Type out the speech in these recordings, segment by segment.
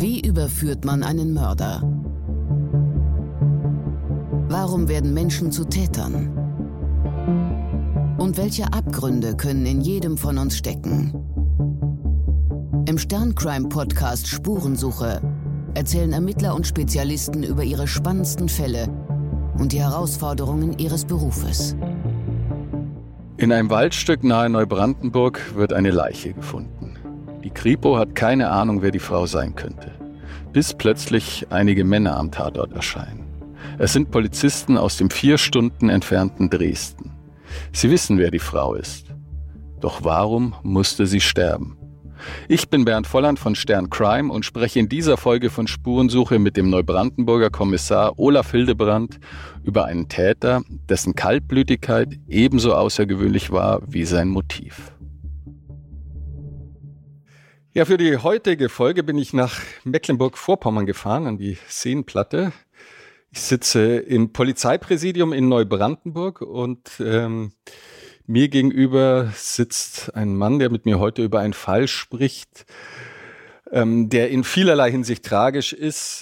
Wie überführt man einen Mörder? Warum werden Menschen zu Tätern? Und welche Abgründe können in jedem von uns stecken? Im Stern-Crime-Podcast Spurensuche erzählen Ermittler und Spezialisten über ihre spannendsten Fälle und die Herausforderungen ihres Berufes. In einem Waldstück nahe Neubrandenburg wird eine Leiche gefunden. Die Kripo hat keine Ahnung, wer die Frau sein könnte, bis plötzlich einige Männer am Tatort erscheinen. Es sind Polizisten aus dem 4 Stunden entfernten Dresden. Sie wissen, wer die Frau ist. Doch warum musste sie sterben? Ich bin Bernd Volland von Stern Crime und spreche in dieser Folge von Spurensuche mit dem Neubrandenburger Kommissar Olaf Hildebrandt über einen Täter, dessen Kaltblütigkeit ebenso außergewöhnlich war wie sein Motiv. Ja, für die heutige Folge bin ich nach Mecklenburg-Vorpommern gefahren, an die Seenplatte. Ich sitze im Polizeipräsidium in Neubrandenburg und mir gegenüber sitzt ein Mann, der mit mir heute über einen Fall spricht, der in vielerlei Hinsicht tragisch ist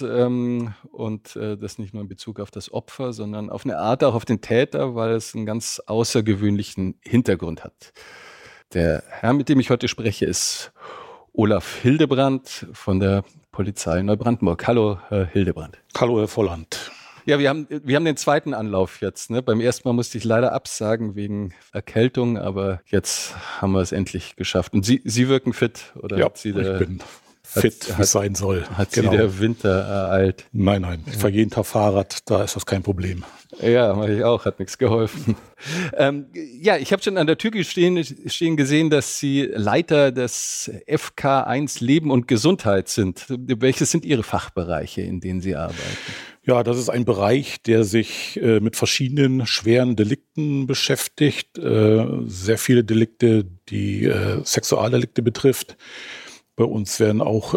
und das nicht nur in Bezug auf das Opfer, sondern auf eine Art auch auf den Täter, weil es einen ganz außergewöhnlichen Hintergrund hat. Der Herr, mit dem ich heute spreche, ist Olaf Hildebrandt von der Polizei Neubrandenburg. Hallo, Herr Hildebrandt. Hallo, Herr Volland. Ja, wir haben den zweiten Anlauf jetzt. Ne? Beim ersten Mal musste ich leider absagen wegen Erkältung, aber jetzt haben wir es endlich geschafft. Und Sie wirken fit? Oder ja, hat Sie ich bin fit, wie es sein soll. Hat Sie der Winter ereilt? Nein, ich fahre jeden Tag Fahrrad, da ist das kein Problem. Ja, mache ich auch, hat nichts geholfen. Ja, ich habe schon an der Tür stehen gesehen, dass Sie Leiter des FK1 Leben und Gesundheit sind. Welches sind Ihre Fachbereiche, in denen Sie arbeiten? Ja, das ist ein Bereich, der sich mit verschiedenen schweren Delikten beschäftigt. Sehr viele Delikte, die Sexualdelikte betrifft. Bei uns werden auch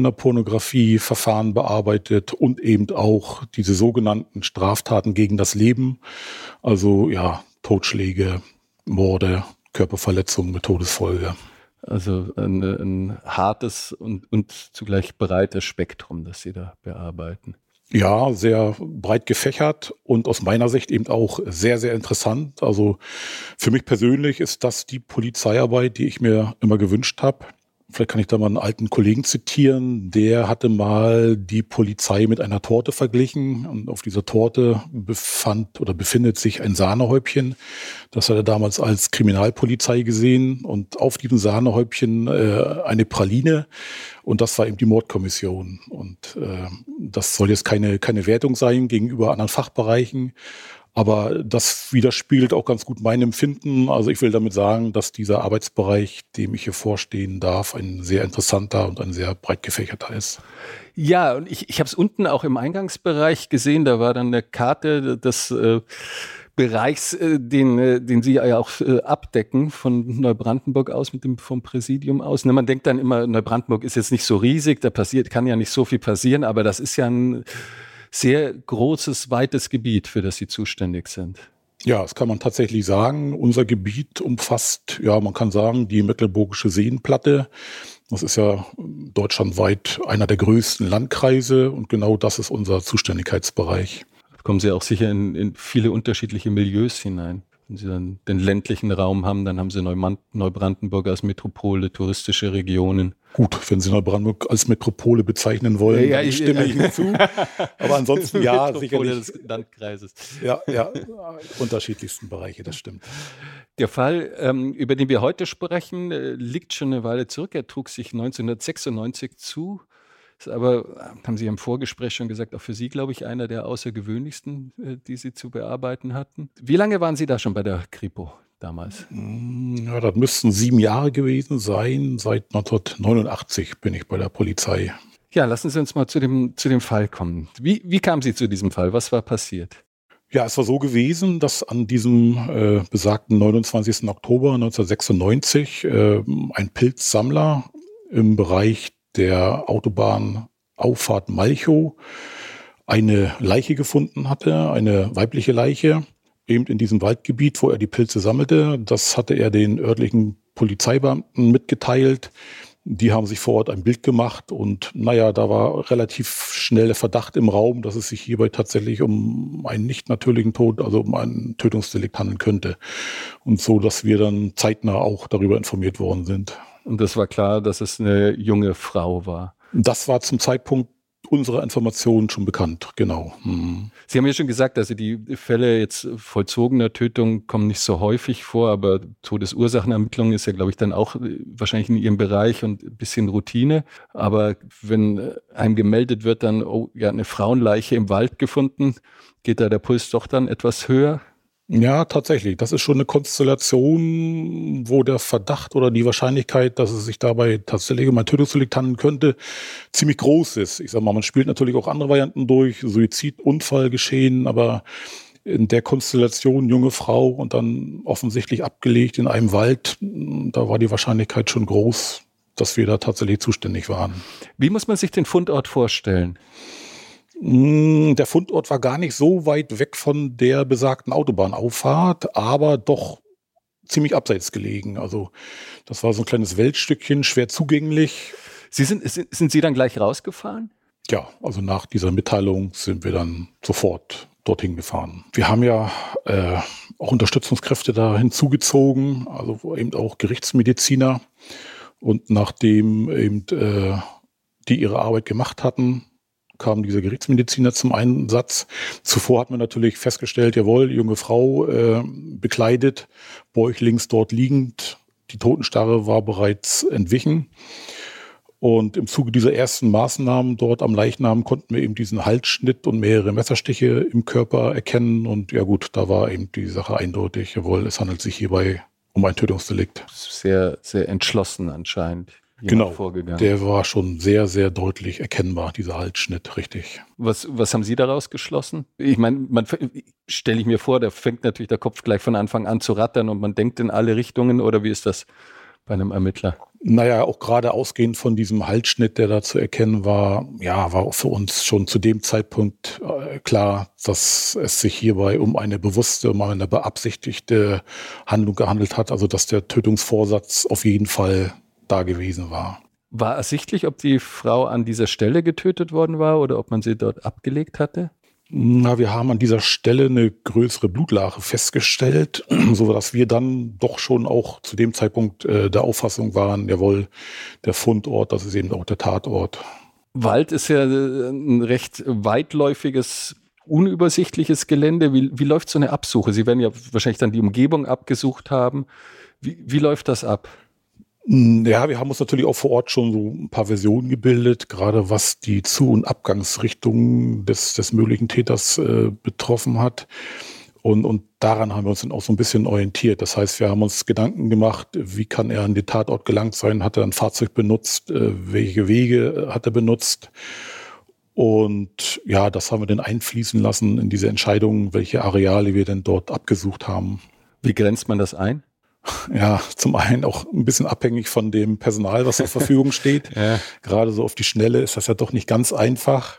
Kinderpornografie-Verfahren bearbeitet und eben auch diese sogenannten Straftaten gegen das Leben. Also ja, Totschläge, Morde, Körperverletzungen mit Todesfolge. Also ein hartes und zugleich breites Spektrum, das Sie da bearbeiten. Ja, sehr breit gefächert und aus meiner Sicht eben auch sehr, sehr interessant. Also für mich persönlich ist das die Polizeiarbeit, die ich mir immer gewünscht habe. Vielleicht kann ich da mal einen alten Kollegen zitieren, der hatte mal die Polizei mit einer Torte verglichen und auf dieser Torte befindet sich ein Sahnehäubchen. Das hat er damals als Kriminalpolizei gesehen und auf diesem Sahnehäubchen eine Praline und das war eben die Mordkommission. Und das soll jetzt keine Wertung sein gegenüber anderen Fachbereichen. Aber das widerspiegelt auch ganz gut mein Empfinden. Also ich will damit sagen, dass dieser Arbeitsbereich, dem ich hier vorstehen darf, ein sehr interessanter und ein sehr breit gefächerter ist. Ja, und ich habe es unten auch im Eingangsbereich gesehen. Da war dann eine Karte des Bereichs, den Sie ja auch abdecken von Neubrandenburg aus, vom Präsidium aus. Ne, man denkt dann immer, Neubrandenburg ist jetzt nicht so riesig, kann ja nicht so viel passieren, aber das ist ja ein sehr großes, weites Gebiet, für das Sie zuständig sind. Ja, das kann man tatsächlich sagen. Unser Gebiet umfasst, ja, man kann sagen, die Mecklenburgische Seenplatte. Das ist ja deutschlandweit einer der größten Landkreise und genau das ist unser Zuständigkeitsbereich. Da kommen Sie auch sicher in viele unterschiedliche Milieus hinein. Wenn Sie dann den ländlichen Raum haben, dann haben Sie Neubrandenburg als Metropole, touristische Regionen. Gut, wenn Sie Neubrandenburg als Metropole bezeichnen wollen, ja, dann stimme ich Ihnen zu. Aber ansonsten ja, Metropole sicherlich. Des Landkreises. Ja, unterschiedlichsten Bereiche, das stimmt. Der Fall, über den wir heute sprechen, liegt schon eine Weile zurück. Er trug sich 1996 zu. Ist aber, haben Sie im Vorgespräch schon gesagt, auch für Sie, glaube ich, einer der außergewöhnlichsten, die Sie zu bearbeiten hatten. Wie lange waren Sie da schon bei der Kripo damals? Ja, das müssten 7 Jahre gewesen sein. Seit 1989 bin ich bei der Polizei. Ja, lassen Sie uns mal zu dem Fall kommen. Wie kamen Sie zu diesem Fall? Was war passiert? Ja, es war so gewesen, dass an diesem besagten 29. Oktober 1996 ein Pilzsammler im Bereich der Autobahnauffahrt Malchow eine Leiche gefunden hatte, eine weibliche Leiche, eben in diesem Waldgebiet, wo er die Pilze sammelte. Das hatte er den örtlichen Polizeibeamten mitgeteilt. Die haben sich vor Ort ein Bild gemacht und naja, da war relativ schnell der Verdacht im Raum, dass es sich hierbei tatsächlich um einen nicht natürlichen Tod, also um ein Tötungsdelikt handeln könnte. Und so, dass wir dann zeitnah auch darüber informiert worden sind. Und das war klar, dass es eine junge Frau war. Das war zum Zeitpunkt unserer Informationen schon bekannt, genau. Sie haben ja schon gesagt, also die Fälle jetzt vollzogener Tötung kommen nicht so häufig vor, aber Todesursachenermittlung ist ja, glaube ich, dann auch wahrscheinlich in Ihrem Bereich und ein bisschen Routine. Aber wenn einem gemeldet wird, dann, oh ja, eine Frauenleiche im Wald gefunden, geht da der Puls doch dann etwas höher? Ja, tatsächlich. Das ist schon eine Konstellation, wo der Verdacht oder die Wahrscheinlichkeit, dass es sich dabei tatsächlich um ein Tötungsdelikt handeln könnte, ziemlich groß ist. Ich sag mal, man spielt natürlich auch andere Varianten durch, Suizid, Unfall geschehen, aber in der Konstellation junge Frau und dann offensichtlich abgelegt in einem Wald, da war die Wahrscheinlichkeit schon groß, dass wir da tatsächlich zuständig waren. Wie muss man sich den Fundort vorstellen? Der Fundort war gar nicht so weit weg von der besagten Autobahnauffahrt, aber doch ziemlich abseits gelegen. Also das war so ein kleines Waldstückchen, schwer zugänglich. Sind Sie dann gleich rausgefahren? Ja, also nach dieser Mitteilung sind wir dann sofort dorthin gefahren. Wir haben ja auch Unterstützungskräfte da hinzugezogen, also eben auch Gerichtsmediziner. Und nachdem eben die ihre Arbeit gemacht hatten, kam dieser Gerichtsmediziner zum Einsatz. Zuvor hat man natürlich festgestellt, jawohl, junge Frau bekleidet, bäuchlings dort liegend. Die Totenstarre war bereits entwichen. Und im Zuge dieser ersten Maßnahmen dort am Leichnam konnten wir eben diesen Halsschnitt und mehrere Messerstiche im Körper erkennen. Und ja gut, da war eben die Sache eindeutig, jawohl, es handelt sich hierbei um ein Tötungsdelikt. Sehr, sehr entschlossen anscheinend. Genau, der war schon sehr, sehr deutlich erkennbar, dieser Halsschnitt, richtig. Was haben Sie daraus geschlossen? Ich meine, stelle ich mir vor, da fängt natürlich der Kopf gleich von Anfang an zu rattern und man denkt in alle Richtungen, oder wie ist das bei einem Ermittler? Naja, auch gerade ausgehend von diesem Halsschnitt, der da zu erkennen war, ja, war auch für uns schon zu dem Zeitpunkt klar, dass es sich hierbei um eine bewusste, um eine beabsichtigte Handlung gehandelt hat, also dass der Tötungsvorsatz auf jeden Fall da gewesen war. War ersichtlich, ob die Frau an dieser Stelle getötet worden war oder ob man sie dort abgelegt hatte? Na, wir haben an dieser Stelle eine größere Blutlache festgestellt, so dass wir dann doch schon auch zu dem Zeitpunkt der Auffassung waren, jawohl, der Fundort, das ist eben auch der Tatort. Wald ist ja ein recht weitläufiges, unübersichtliches Gelände. Wie läuft so eine Absuche? Sie werden ja wahrscheinlich dann die Umgebung abgesucht haben. Wie läuft das ab? Ja, wir haben uns natürlich auch vor Ort schon so ein paar Versionen gebildet, gerade was die Zu- und Abgangsrichtungen des möglichen Täters betroffen hat. Und daran haben wir uns dann auch so ein bisschen orientiert. Das heißt, wir haben uns Gedanken gemacht, wie kann er an den Tatort gelangt sein? Hat er ein Fahrzeug benutzt? Welche Wege hat er benutzt? Und ja, das haben wir dann einfließen lassen in diese Entscheidung, welche Areale wir denn dort abgesucht haben. Wie grenzt man das ein? Ja, zum einen auch ein bisschen abhängig von dem Personal, was zur Verfügung steht. Ja. Gerade so auf die Schnelle ist das ja doch nicht ganz einfach.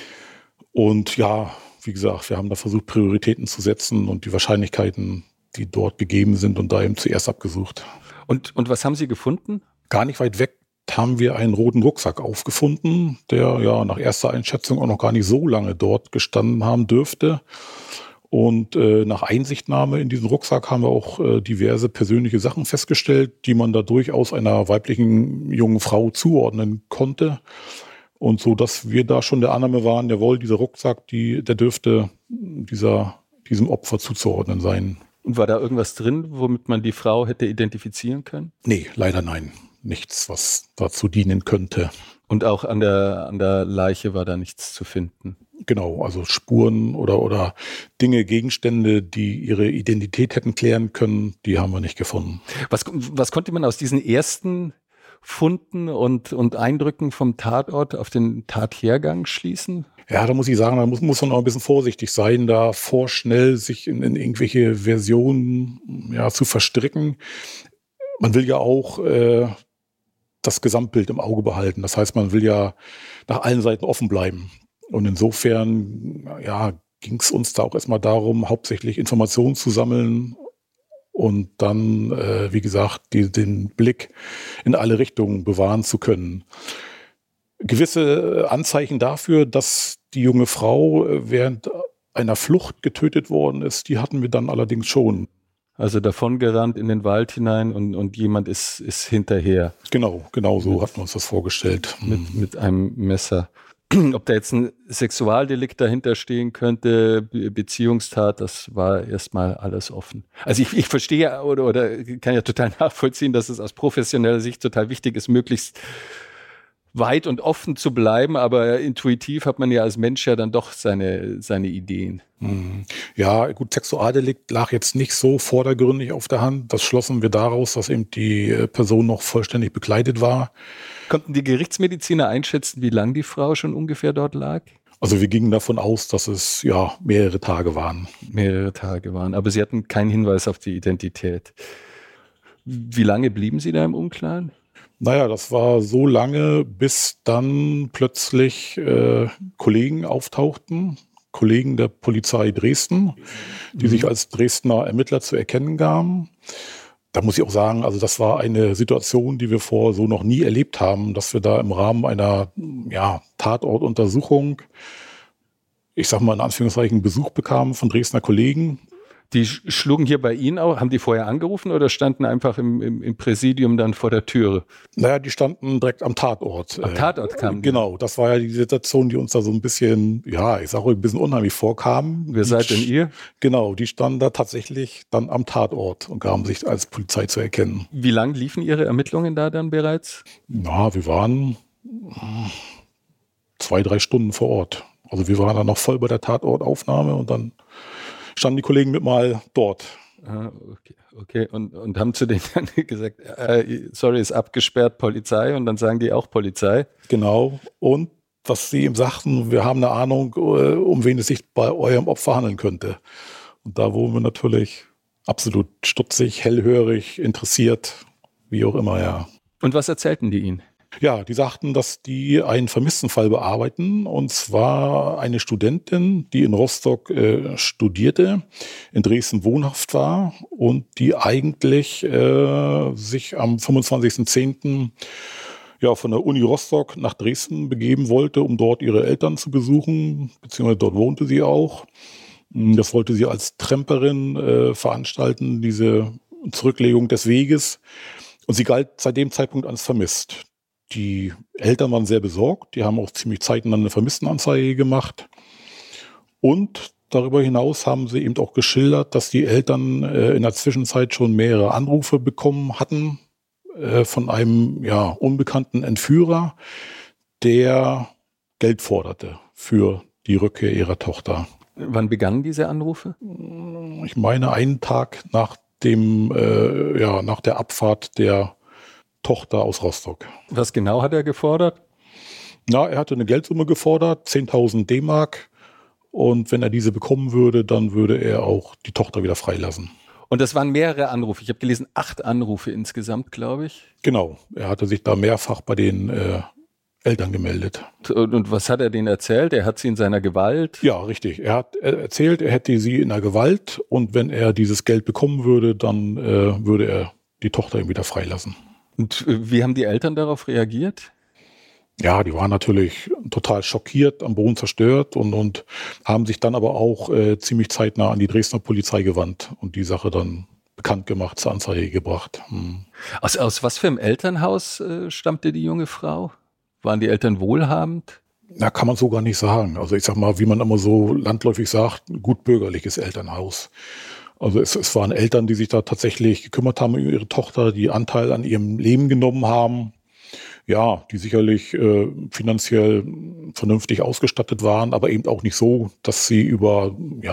Und ja, wie gesagt, wir haben da versucht, Prioritäten zu setzen und die Wahrscheinlichkeiten, die dort gegeben sind, und da eben zuerst abgesucht. Und was haben Sie gefunden? Gar nicht weit weg haben wir einen roten Rucksack aufgefunden, der ja nach erster Einschätzung auch noch gar nicht so lange dort gestanden haben dürfte. Und nach Einsichtnahme in diesen Rucksack haben wir auch diverse persönliche Sachen festgestellt, die man da durchaus einer weiblichen jungen Frau zuordnen konnte. Und so, dass wir da schon der Annahme waren, jawohl, dieser Rucksack, der dürfte diesem Opfer zuzuordnen sein. Und war da irgendwas drin, womit man die Frau hätte identifizieren können? Nee, leider nein. Nichts, was dazu dienen könnte. Und auch an der Leiche war da nichts zu finden? Genau, also Spuren oder Dinge, Gegenstände, die ihre Identität hätten klären können, die haben wir nicht gefunden. Was konnte man aus diesen ersten Funden und Eindrücken vom Tatort auf den Tathergang schließen? Ja, da muss ich sagen, da muss man auch ein bisschen vorsichtig sein, da vorschnell sich in irgendwelche Versionen zu verstricken. Man will ja auch das Gesamtbild im Auge behalten. Das heißt, man will ja nach allen Seiten offen bleiben. Und insofern ging es uns da auch erstmal darum, hauptsächlich Informationen zu sammeln und dann, wie gesagt, den Blick in alle Richtungen bewahren zu können. Gewisse Anzeichen dafür, dass die junge Frau während einer Flucht getötet worden ist, die hatten wir dann allerdings schon. Also davongerannt in den Wald hinein und jemand ist hinterher. Genau so hatten wir uns das vorgestellt. Mit einem Messer. Ob da jetzt ein Sexualdelikt dahinter stehen könnte, Beziehungstat, das war erstmal alles offen. Also ich verstehe oder kann ja total nachvollziehen, dass es aus professioneller Sicht total wichtig ist, möglichst weit und offen zu bleiben, aber intuitiv hat man ja als Mensch ja dann doch seine Ideen. Ja, gut, Sexualdelikt lag jetzt nicht so vordergründig auf der Hand. Das schlossen wir daraus, dass eben die Person noch vollständig bekleidet war. Konnten die Gerichtsmediziner einschätzen, wie lange die Frau schon ungefähr dort lag? Also wir gingen davon aus, dass es ja mehrere Tage waren. Aber sie hatten keinen Hinweis auf die Identität. Wie lange blieben Sie da im Unklaren? Naja, das war so lange, bis dann plötzlich Kollegen auftauchten, Kollegen der Polizei Dresden, die sich als Dresdner Ermittler zu erkennen gaben. Da muss ich auch sagen, also das war eine Situation, die wir vorher so noch nie erlebt haben, dass wir da im Rahmen einer Tatortuntersuchung, ich sag mal in Anführungszeichen, Besuch bekamen von Dresdner Kollegen. Die schlugen hier bei Ihnen auch, haben die vorher angerufen oder standen einfach im Präsidium dann vor der Türe? Naja, die standen direkt am Tatort. Am Tatort kamen die? Genau, das war ja die Situation, die uns da so ein bisschen, ja, ich sag ruhig, ein bisschen unheimlich vorkam. Wer seid denn ihr? Genau, die standen da tatsächlich dann am Tatort und gaben sich als Polizei zu erkennen. Wie lang liefen Ihre Ermittlungen da dann bereits? Na, wir waren 2-3 Stunden vor Ort. Also wir waren dann noch voll bei der Tatortaufnahme und dann standen die Kollegen mit mal dort. Okay. Und haben zu denen dann gesagt, sorry, ist abgesperrt, Polizei, und dann sagen die auch Polizei. Genau. Und was sie ihm sagten, wir haben eine Ahnung, um wen es sich bei eurem Opfer handeln könnte. Und da wurden wir natürlich absolut stutzig, hellhörig, interessiert, wie auch immer, ja. Und was erzählten die Ihnen? Ja, die sagten, dass die einen Vermisstenfall bearbeiten, und zwar eine Studentin, die in Rostock studierte, in Dresden wohnhaft war und die eigentlich sich am 25.10. Von der Uni Rostock nach Dresden begeben wollte, um dort ihre Eltern zu besuchen, beziehungsweise dort wohnte sie auch. Das wollte sie als Tramperin veranstalten, diese Zurücklegung des Weges. Und sie galt seit dem Zeitpunkt als vermisst. Die Eltern waren sehr besorgt, die haben auch ziemlich zeitnah eine Vermisstenanzeige gemacht. Und darüber hinaus haben sie eben auch geschildert, dass die Eltern in der Zwischenzeit schon mehrere Anrufe bekommen hatten von einem unbekannten Entführer, der Geld forderte für die Rückkehr ihrer Tochter. Wann begannen diese Anrufe? Ich meine, einen Tag nach der Abfahrt der Tochter aus Rostock. Was genau hat er gefordert? Er hatte eine Geldsumme gefordert, 10.000 D-Mark. Und wenn er diese bekommen würde, dann würde er auch die Tochter wieder freilassen. Und das waren mehrere Anrufe. Ich habe gelesen, 8 Anrufe insgesamt, glaube ich. Genau. Er hatte sich da mehrfach bei den Eltern gemeldet. Und was hat er denen erzählt? Er hat sie in seiner Gewalt? Ja, richtig. Er hat erzählt, er hätte sie in der Gewalt. Und wenn er dieses Geld bekommen würde, dann würde er die Tochter ihm wieder freilassen. Und wie haben die Eltern darauf reagiert? Ja, die waren natürlich total schockiert, am Boden zerstört und haben sich dann aber auch ziemlich zeitnah an die Dresdner Polizei gewandt und die Sache dann bekannt gemacht, zur Anzeige gebracht. Aus was für einem Elternhaus stammte die junge Frau? Waren die Eltern wohlhabend? Na, kann man so gar nicht sagen. Also ich sag mal, wie man immer so landläufig sagt, ein gut bürgerliches Elternhaus. Also es waren Eltern, die sich da tatsächlich gekümmert haben um ihre Tochter, die Anteil an ihrem Leben genommen haben. Ja, die sicherlich finanziell vernünftig ausgestattet waren, aber eben auch nicht so, dass sie über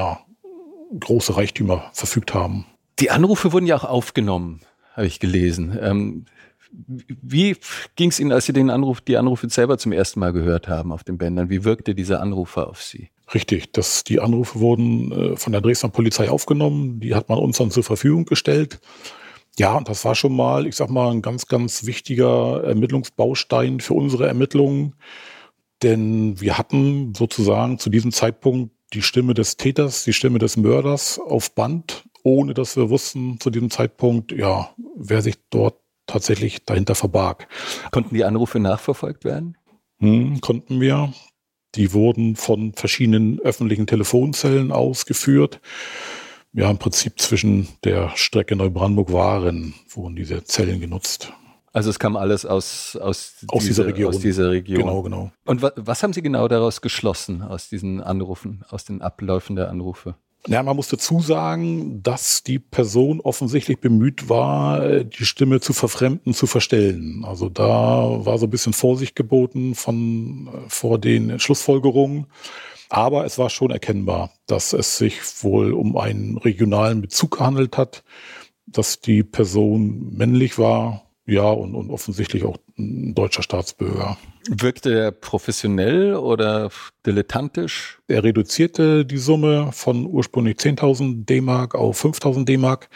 große Reichtümer verfügt haben. Die Anrufe wurden ja auch aufgenommen, habe ich gelesen. Wie ging es Ihnen, als Sie die Anrufe selber zum ersten Mal gehört haben auf den Bändern? Wie wirkte dieser Anrufer auf Sie? Richtig, die Anrufe wurden von der Dresdner Polizei aufgenommen, die hat man uns dann zur Verfügung gestellt. Ja, und das war schon mal, ich sag mal, ein ganz, ganz wichtiger Ermittlungsbaustein für unsere Ermittlungen, denn wir hatten sozusagen zu diesem Zeitpunkt die Stimme des Täters, die Stimme des Mörders auf Band ohne dass wir wussten zu diesem Zeitpunkt, ja, wer sich dort tatsächlich dahinter verbarg. Konnten die Anrufe nachverfolgt werden? Konnten wir. Die wurden von verschiedenen öffentlichen Telefonzellen ausgeführt. Ja, im Prinzip zwischen der Strecke Neubrandenburg-Waren wurden diese Zellen genutzt. Also es kam alles aus dieser Region. Genau. Und was haben Sie genau daraus geschlossen, aus diesen Anrufen, aus den Abläufen der Anrufe? Ja, man muss dazu sagen, dass die Person offensichtlich bemüht war, die Stimme zu verfremden, zu verstellen. Also da war so ein bisschen Vorsicht geboten vor den Schlussfolgerungen. Aber es war schon erkennbar, dass es sich wohl um einen regionalen Bezug gehandelt hat, dass die Person männlich war, ja, und offensichtlich auch ein deutscher Staatsbürger. Wirkte er professionell oder dilettantisch? Er reduzierte die Summe von ursprünglich 10.000 D-Mark auf 5.000 D-Mark.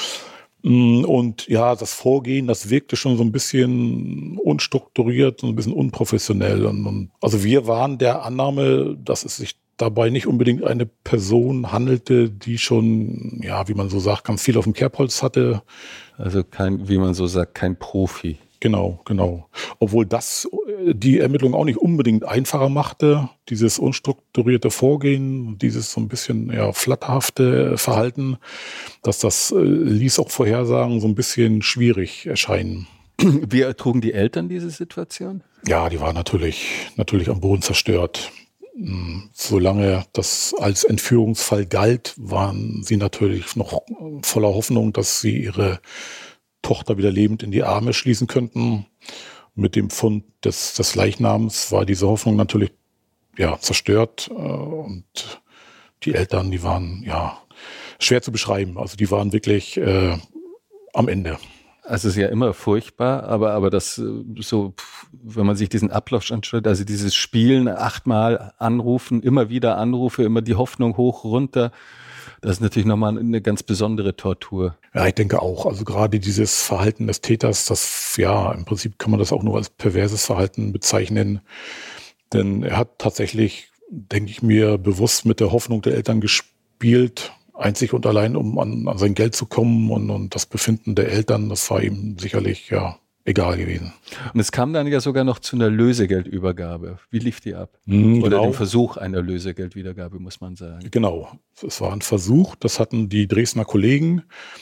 Und ja, das Vorgehen, das wirkte schon so ein bisschen unstrukturiert und ein bisschen unprofessionell. Und also wir waren der Annahme, dass es sich dabei nicht unbedingt eine Person handelte, die schon, ja, wie man so sagt, ganz viel auf dem Kerbholz hatte. Also wie man so sagt, kein Profi. Genau. Obwohl das die Ermittlung auch nicht unbedingt einfacher machte, dieses unstrukturierte Vorgehen, dieses so ein bisschen flatterhafte Verhalten, das ließ auch Vorhersagen so ein bisschen schwierig erscheinen. Wie ertrugen die Eltern diese Situation? Ja, die waren natürlich am Boden zerstört. Solange das als Entführungsfall galt, waren sie natürlich noch voller Hoffnung, dass sie ihre Tochter wieder lebend in die Arme schließen könnten. Mit dem Fund des Leichnams war diese Hoffnung natürlich zerstört. Und die Eltern, die waren schwer zu beschreiben. Also die waren wirklich am Ende. Also es ist ja immer furchtbar, aber das so, wenn man sich diesen Ablauf anschaut, also dieses Spielen, 8-mal anrufen, immer wieder Anrufe, immer die Hoffnung hoch, runter, das ist natürlich nochmal eine ganz besondere Tortur. Ja, ich denke auch. Also gerade dieses Verhalten des Täters, im Prinzip kann man das auch nur als perverses Verhalten bezeichnen. Denn er hat tatsächlich, denke ich mir, bewusst mit der Hoffnung der Eltern gespielt, einzig und allein, um an sein Geld zu kommen und das Befinden der Eltern, das war ihm sicherlich egal gewesen. Und es kam dann ja sogar noch zu einer Lösegeldübergabe. Wie lief die ab? Oder dem Versuch einer Lösegeldübergabe, muss man sagen. Genau, es war ein Versuch, das hatten die Dresdner Kollegen,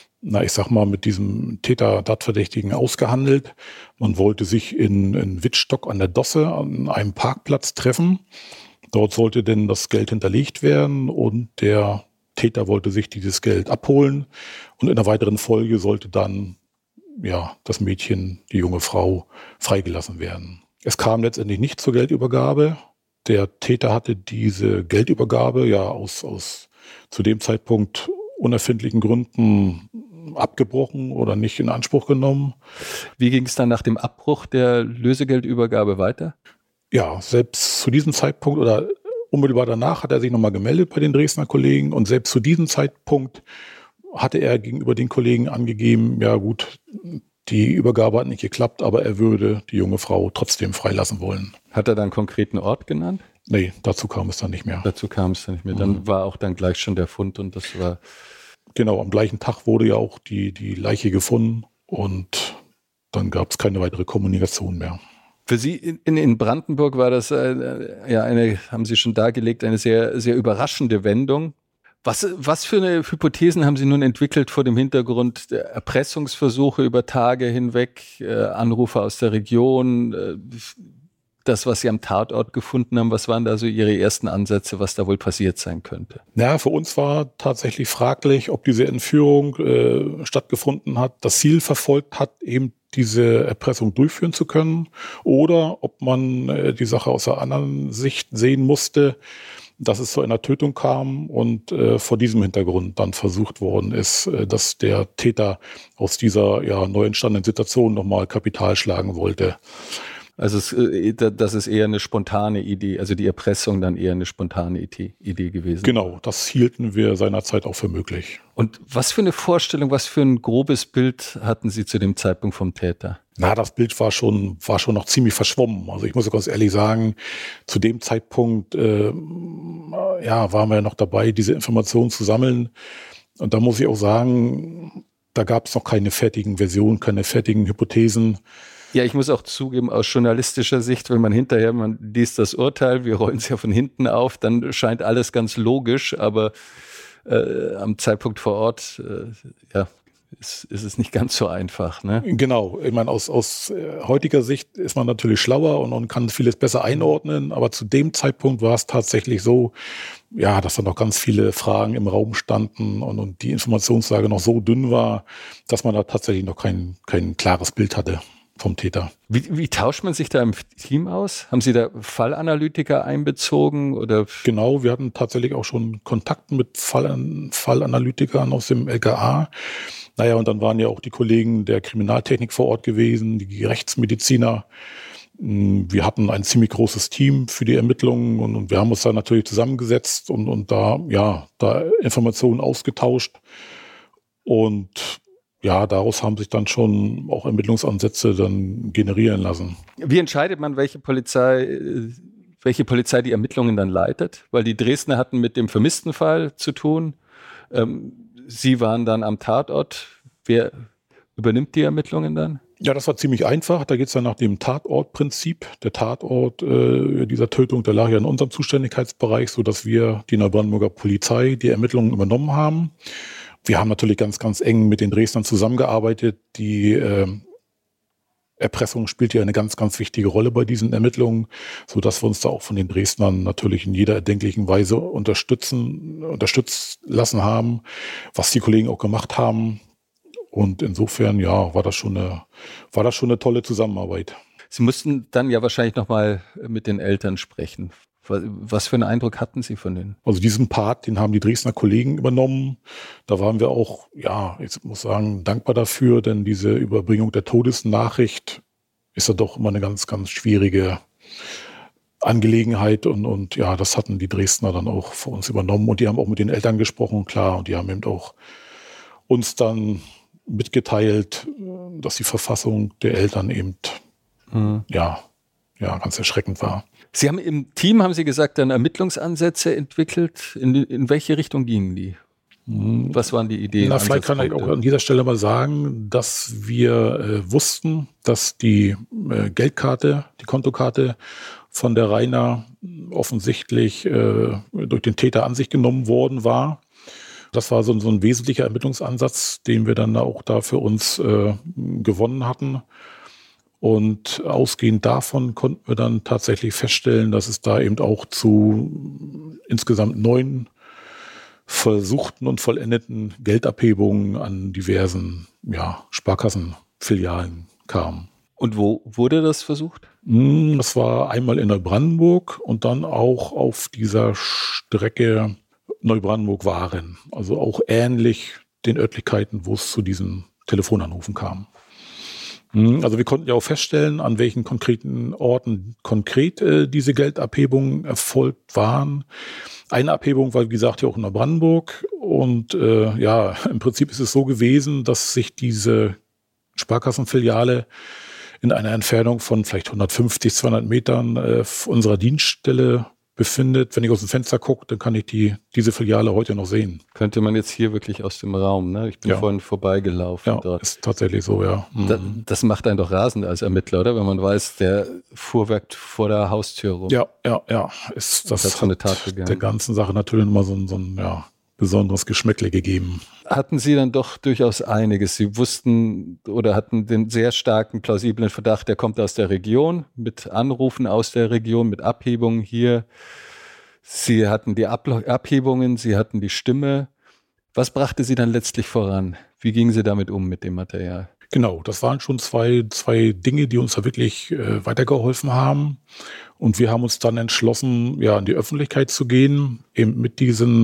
mit diesem Täter-Tatverdächtigen ausgehandelt. Man wollte sich in Wittstock an der Dosse an einem Parkplatz treffen. Dort sollte denn das Geld hinterlegt werden und der Täter wollte sich dieses Geld abholen und in der weiteren Folge sollte dann das Mädchen, die junge Frau, freigelassen werden. Es kam letztendlich nicht zur Geldübergabe. Der Täter hatte diese Geldübergabe aus zu dem Zeitpunkt unerfindlichen Gründen abgebrochen oder nicht in Anspruch genommen. Wie ging es dann nach dem Abbruch der Lösegeldübergabe weiter? Ja, selbst zu diesem Zeitpunkt oder unmittelbar danach hat er sich nochmal gemeldet bei den Dresdner Kollegen und selbst zu diesem Zeitpunkt hatte er gegenüber den Kollegen angegeben, die Übergabe hat nicht geklappt, aber er würde die junge Frau trotzdem freilassen wollen. Hat er dann einen konkreten Ort genannt? Nee, dazu kam es dann nicht mehr. Dann war auch dann gleich schon der Fund und das war... Genau, am gleichen Tag wurde ja auch die Leiche gefunden und dann gab es keine weitere Kommunikation mehr. Für Sie in Brandenburg war das haben Sie schon dargelegt, eine sehr, sehr überraschende Wendung. Was für eine Hypothesen haben Sie nun entwickelt vor dem Hintergrund der Erpressungsversuche über Tage hinweg, Anrufe aus der Region, das, was Sie am Tatort gefunden haben, was waren da so Ihre ersten Ansätze, was da wohl passiert sein könnte? Ja, für uns war tatsächlich fraglich, ob diese Entführung stattgefunden hat, das Ziel verfolgt hat, eben diese Erpressung durchführen zu können, oder ob man die Sache aus einer anderen Sicht sehen musste, dass es zu einer Tötung kam und vor diesem Hintergrund dann versucht worden ist, dass der Täter aus dieser neu entstandenen Situation nochmal Kapital schlagen wollte. Also das ist eher eine spontane Idee, also die Erpressung dann eher eine spontane Idee gewesen. Genau, das hielten wir seinerzeit auch für möglich. Und was für eine Vorstellung, was für ein grobes Bild hatten Sie zu dem Zeitpunkt vom Täter? Das Bild war schon noch ziemlich verschwommen. Also ich muss ganz ehrlich sagen, zu dem Zeitpunkt waren wir noch dabei, diese Informationen zu sammeln. Und da muss ich auch sagen, da gab es noch keine fertigen Versionen, keine fertigen Hypothesen. Ja, ich muss auch zugeben, aus journalistischer Sicht, wenn man liest das Urteil, wir rollen es ja von hinten auf, dann scheint alles ganz logisch, aber am Zeitpunkt vor Ort, ist es nicht ganz so einfach. Ne? Genau, ich meine, aus heutiger Sicht ist man natürlich schlauer und kann vieles besser einordnen, aber zu dem Zeitpunkt war es tatsächlich so, ja, dass da noch ganz viele Fragen im Raum standen und die Informationslage noch so dünn war, dass man da tatsächlich noch kein klares Bild hatte vom Täter. Wie tauscht man sich da im Team aus? Haben Sie da Fallanalytiker einbezogen? Oder? Genau, wir hatten tatsächlich auch schon Kontakt mit Fallanalytikern aus dem LKA. Naja, und dann waren ja auch die Kollegen der Kriminaltechnik vor Ort gewesen, die Rechtsmediziner. Wir hatten ein ziemlich großes Team für die Ermittlungen und wir haben uns da natürlich zusammengesetzt und da Informationen ausgetauscht. Und ja, daraus haben sich dann schon auch Ermittlungsansätze dann generieren lassen. Wie entscheidet man, welche Polizei die Ermittlungen dann leitet? Weil die Dresdner hatten mit dem vermissten Fall zu tun. Sie waren dann am Tatort. Wer übernimmt die Ermittlungen dann? Ja, das war ziemlich einfach. Da geht es dann nach dem Tatortprinzip. Der Tatort dieser Tötung, der lag ja in unserem Zuständigkeitsbereich, sodass wir, die Neubrandenburger Polizei, die Ermittlungen übernommen haben. Wir haben natürlich ganz, ganz eng mit den Dresdnern zusammengearbeitet. Die Erpressung spielt ja eine ganz, ganz wichtige Rolle bei diesen Ermittlungen, sodass wir uns da auch von den Dresdnern natürlich in jeder erdenklichen Weise unterstützt lassen haben, was die Kollegen auch gemacht haben. Und insofern, ja, war das schon eine tolle Zusammenarbeit. Sie mussten dann ja wahrscheinlich nochmal mit den Eltern sprechen. Was für einen Eindruck hatten Sie von denen? Also diesen Part, den haben die Dresdner Kollegen übernommen. Da waren wir auch, ja, ich muss sagen, dankbar dafür, denn diese Überbringung der Todesnachricht ist ja doch immer eine ganz, ganz schwierige Angelegenheit. Und ja, das hatten die Dresdner dann auch für uns übernommen. Und die haben auch mit den Eltern gesprochen, klar. Und die haben eben auch uns dann mitgeteilt, dass die Verfassung der Eltern eben, ganz erschreckend war. Sie haben im Team, haben Sie gesagt, dann Ermittlungsansätze entwickelt. In welche Richtung gingen die? Was waren die Ideen? Na, vielleicht kann ich auch an dieser Stelle mal sagen, dass wir wussten, dass die Geldkarte, die Kontokarte von der Rainer offensichtlich durch den Täter an sich genommen worden war. Das war so ein wesentlicher Ermittlungsansatz, den wir dann auch da für uns gewonnen hatten. Und ausgehend davon konnten wir dann tatsächlich feststellen, dass es da eben auch zu insgesamt 9 versuchten und vollendeten Geldabhebungen an diversen Sparkassenfilialen kam. Und wo wurde das versucht? Das war einmal in Neubrandenburg und dann auch auf dieser Strecke Neubrandenburg-Waren. Also auch ähnlich den Örtlichkeiten, wo es zu diesen Telefonanrufen kam. Also wir konnten ja auch feststellen, an welchen konkreten Orten diese Geldabhebungen erfolgt waren. Eine Abhebung war, wie gesagt, ja auch in Neubrandenburg. Und im Prinzip ist es so gewesen, dass sich diese Sparkassenfiliale in einer Entfernung von vielleicht 150, 200 Metern unserer Dienststelle befindet. Wenn ich aus dem Fenster gucke, dann kann ich diese Filiale heute noch sehen. Könnte man jetzt hier wirklich aus dem Raum, ne? Ich bin vorhin vorbeigelaufen. Ja, dort. Ist tatsächlich so, ja. Das macht einen doch rasend als Ermittler, oder? Wenn man weiß, der fuhrwerkt vor der Haustür rum. Ja. Das hat so eine Tat begangen. Der ganzen Sache natürlich immer so ein besonderes Geschmäckle gegeben. Hatten Sie dann doch durchaus einiges. Sie wussten oder hatten den sehr starken, plausiblen Verdacht, der kommt aus der Region, mit Anrufen aus der Region, mit Abhebungen hier. Sie hatten die Abhebungen, Sie hatten die Stimme. Was brachte Sie dann letztlich voran? Wie gingen Sie damit um mit dem Material? Genau, das waren schon zwei Dinge, die uns da wirklich weitergeholfen haben. Und wir haben uns dann entschlossen, in die Öffentlichkeit zu gehen, eben mit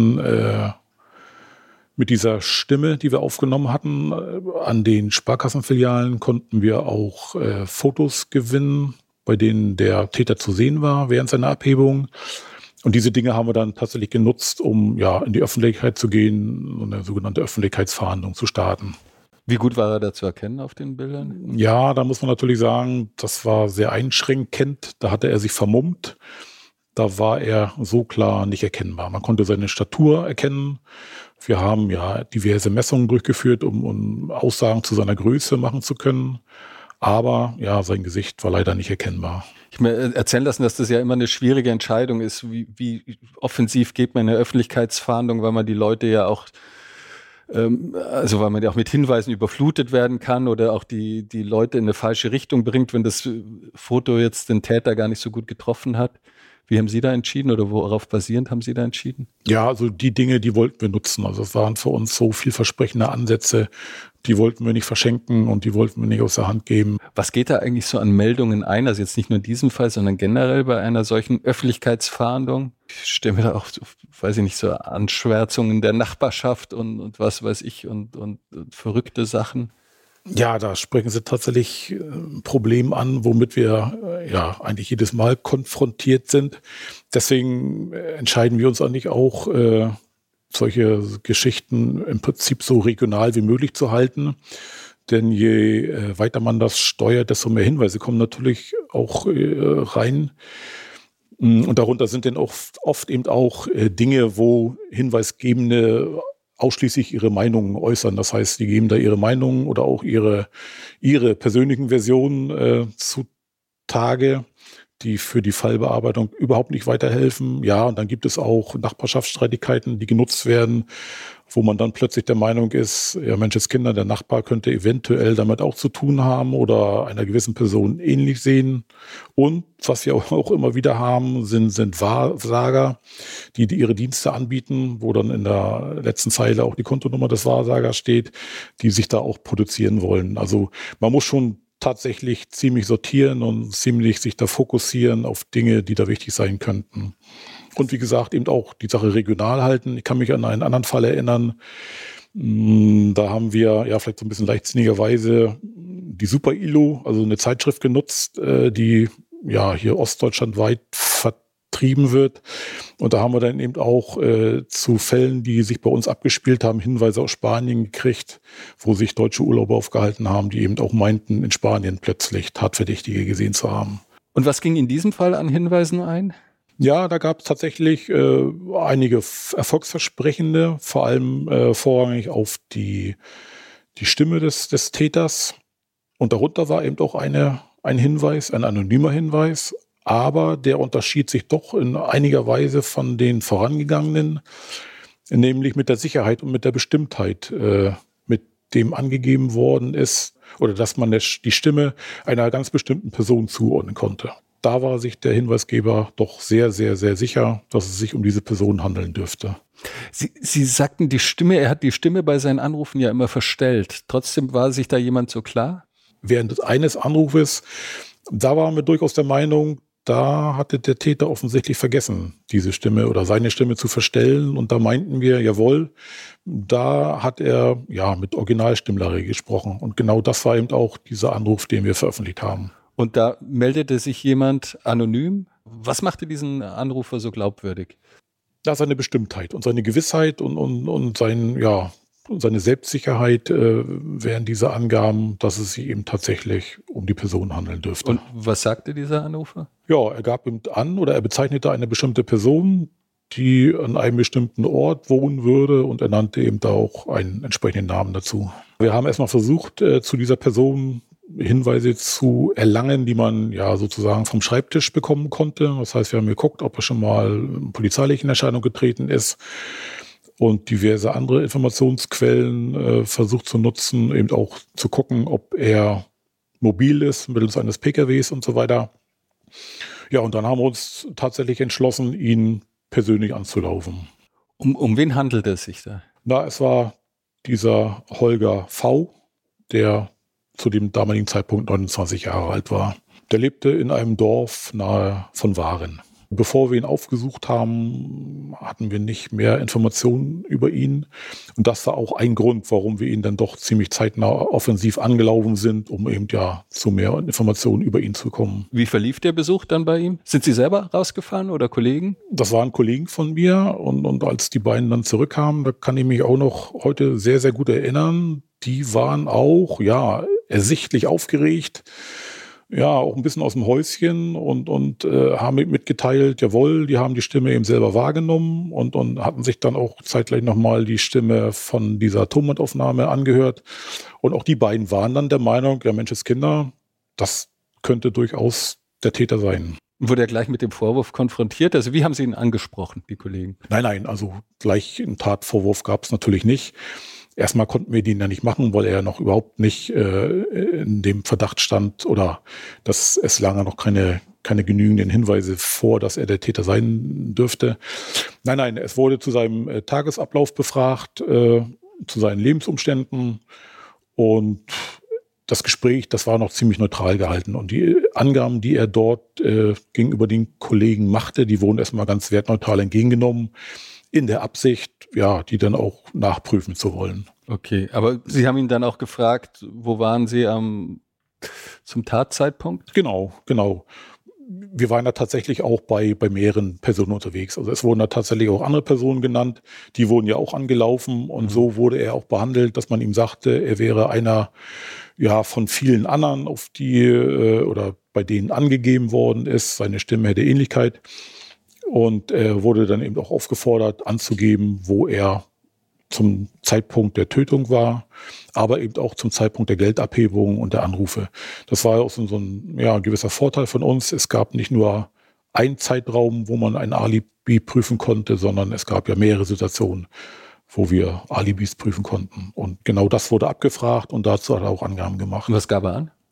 dieser Stimme, die wir aufgenommen hatten. An den Sparkassenfilialen konnten wir auch Fotos gewinnen, bei denen der Täter zu sehen war während seiner Abhebung. Und diese Dinge haben wir dann tatsächlich genutzt, um in die Öffentlichkeit zu gehen und eine sogenannte Öffentlichkeitsfahndung zu starten. Wie gut war er da zu erkennen auf den Bildern? Ja, da muss man natürlich sagen, das war sehr einschränkend. Da hatte er sich vermummt. Da war er so klar nicht erkennbar. Man konnte seine Statur erkennen Wir haben ja diverse Messungen durchgeführt, um Aussagen zu seiner Größe machen zu können. Aber ja, sein Gesicht war leider nicht erkennbar. Ich habe mir erzählen lassen, dass das ja immer eine schwierige Entscheidung ist. Wie offensiv geht man in eine Öffentlichkeitsfahndung, weil man die Leute ja auch, weil man ja auch mit Hinweisen überflutet werden kann oder auch die Leute in eine falsche Richtung bringt, wenn das Foto jetzt den Täter gar nicht so gut getroffen hat. Wie haben Sie da entschieden oder worauf basierend haben Sie da entschieden? Ja, also die Dinge, die wollten wir nutzen. Also es waren für uns so vielversprechende Ansätze, die wollten wir nicht verschenken und die wollten wir nicht aus der Hand geben. Was geht da eigentlich so an Meldungen ein? Also jetzt nicht nur in diesem Fall, sondern generell bei einer solchen Öffentlichkeitsfahndung? Ich stelle mir da auch, weiß ich nicht, so Anschwärzungen der Nachbarschaft und was weiß ich und verrückte Sachen. Ja, da sprechen Sie tatsächlich ein Problem an, womit wir ja eigentlich jedes Mal konfrontiert sind. Deswegen entscheiden wir uns eigentlich auch, solche Geschichten im Prinzip so regional wie möglich zu halten. Denn je weiter man das steuert, desto mehr Hinweise kommen natürlich auch rein. Und darunter sind dann auch oft eben auch Dinge, wo Hinweisgebende ausschließlich ihre Meinungen äußern. Das heißt, die geben da ihre Meinungen oder auch ihre persönlichen Versionen zutage, die für die Fallbearbeitung überhaupt nicht weiterhelfen. Ja, und dann gibt es auch Nachbarschaftsstreitigkeiten, die genutzt werden, wo man dann plötzlich der Meinung ist, ja Menschenskinder, der Nachbar könnte eventuell damit auch zu tun haben oder einer gewissen Person ähnlich sehen. Und was wir auch immer wieder haben, sind Wahrsager, die ihre Dienste anbieten, wo dann in der letzten Zeile auch die Kontonummer des Wahrsagers steht, die sich da auch produzieren wollen. Also man muss schon tatsächlich ziemlich sortieren und ziemlich sich da fokussieren auf Dinge, die da wichtig sein könnten. Und wie gesagt, eben auch die Sache regional halten. Ich kann mich an einen anderen Fall erinnern. Da haben wir ja vielleicht so ein bisschen leichtsinnigerweise die Super ILO, also eine Zeitschrift genutzt, die ja hier ostdeutschlandweit vertrieben wird. Und da haben wir dann eben auch zu Fällen, die sich bei uns abgespielt haben, Hinweise aus Spanien gekriegt, wo sich deutsche Urlauber aufgehalten haben, die eben auch meinten, in Spanien plötzlich Tatverdächtige gesehen zu haben. Und was ging in diesem Fall an Hinweisen ein? Ja, da gab es tatsächlich einige erfolgsversprechende, vor allem vorrangig auf die Stimme des Täters. Und darunter war eben auch ein Hinweis, ein anonymer Hinweis, aber der unterschied sich doch in einiger Weise von den vorangegangenen, nämlich mit der Sicherheit und mit der Bestimmtheit, mit dem angegeben worden ist, oder dass man die Stimme einer ganz bestimmten Person zuordnen konnte. Da war sich der Hinweisgeber doch sehr, sehr, sehr sicher, dass es sich um diese Person handeln dürfte. Sie sagten er hat die Stimme bei seinen Anrufen ja immer verstellt. Trotzdem war sich da jemand so klar? Während eines Anrufes, da waren wir durchaus der Meinung, da hatte der Täter offensichtlich vergessen, diese Stimme oder seine Stimme zu verstellen. Und da meinten wir, jawohl, da hat er ja mit Originalstimmlage gesprochen. Und genau das war eben auch dieser Anruf, den wir veröffentlicht haben. Und da meldete sich jemand anonym. Was machte diesen Anrufer so glaubwürdig? Ja, seine Bestimmtheit und seine Gewissheit und seine Selbstsicherheit wären diese Angaben, dass es sich eben tatsächlich um die Person handeln dürfte. Und was sagte dieser Anrufer? Ja, er gab eben an oder er bezeichnete eine bestimmte Person, die an einem bestimmten Ort wohnen würde, und er nannte eben da auch einen entsprechenden Namen dazu. Wir haben erstmal versucht, zu dieser Person Hinweise zu erlangen, die man ja sozusagen vom Schreibtisch bekommen konnte. Das heißt, wir haben geguckt, ob er schon mal polizeilich in Erscheinung getreten ist und diverse andere Informationsquellen versucht zu nutzen, eben auch zu gucken, ob er mobil ist, mittels eines PKWs und so weiter. Ja, und dann haben wir uns tatsächlich entschlossen, ihn persönlich anzulaufen. Um wen handelt es sich da? Na, es war dieser Holger V., der zu dem damaligen Zeitpunkt 29 Jahre alt war. Der lebte in einem Dorf nahe von Waren. Bevor wir ihn aufgesucht haben, hatten wir nicht mehr Informationen über ihn. Und das war auch ein Grund, warum wir ihn dann doch ziemlich zeitnah offensiv angelaufen sind, um eben ja zu mehr Informationen über ihn zu kommen. Wie verlief der Besuch dann bei ihm? Sind Sie selber rausgefahren oder Kollegen? Das waren Kollegen von mir. Und als die beiden dann zurückkamen, da kann ich mich auch noch heute sehr, sehr gut erinnern. Die waren auch, ja, ersichtlich aufgeregt. ja auch ein bisschen aus dem Häuschen und haben mitgeteilt, jawohl, die haben die Stimme eben selber wahrgenommen und hatten sich dann auch zeitgleich nochmal die Stimme von dieser Tonbandaufnahme angehört. Und auch die beiden waren dann der Meinung, ja Menschenskinder, das könnte durchaus der Täter sein. Wurde er gleich mit dem Vorwurf konfrontiert? Also wie haben Sie ihn angesprochen, die Kollegen? Nein, also gleich einen Tatvorwurf gab es natürlich nicht. Erstmal konnten wir den ja nicht machen, weil er noch überhaupt nicht in dem Verdacht stand oder dass es lange noch keine genügenden Hinweise vor, dass er der Täter sein dürfte. Nein, es wurde zu seinem Tagesablauf befragt, zu seinen Lebensumständen und das Gespräch, das war noch ziemlich neutral gehalten und die Angaben, die er dort gegenüber den Kollegen machte, die wurden erstmal ganz wertneutral entgegengenommen, in der Absicht, ja, die dann auch nachprüfen zu wollen. Okay, aber Sie haben ihn dann auch gefragt, wo waren Sie zum Tatzeitpunkt? Genau. Wir waren da tatsächlich auch bei mehreren Personen unterwegs. Also es wurden da tatsächlich auch andere Personen genannt, die wurden ja auch angelaufen und so wurde er auch behandelt, dass man ihm sagte, er wäre einer von vielen anderen, auf die oder bei denen angegeben worden ist, seine Stimme hätte Ähnlichkeit. Und er wurde dann eben auch aufgefordert, anzugeben, wo er zum Zeitpunkt der Tötung war, aber eben auch zum Zeitpunkt der Geldabhebung und der Anrufe. Das war auch so ein gewisser Vorteil von uns. Es gab nicht nur einen Zeitraum, wo man ein Alibi prüfen konnte, sondern es gab ja mehrere Situationen, wo wir Alibis prüfen konnten. Und genau das wurde abgefragt und dazu hat er auch Angaben gemacht. Und was gab er an?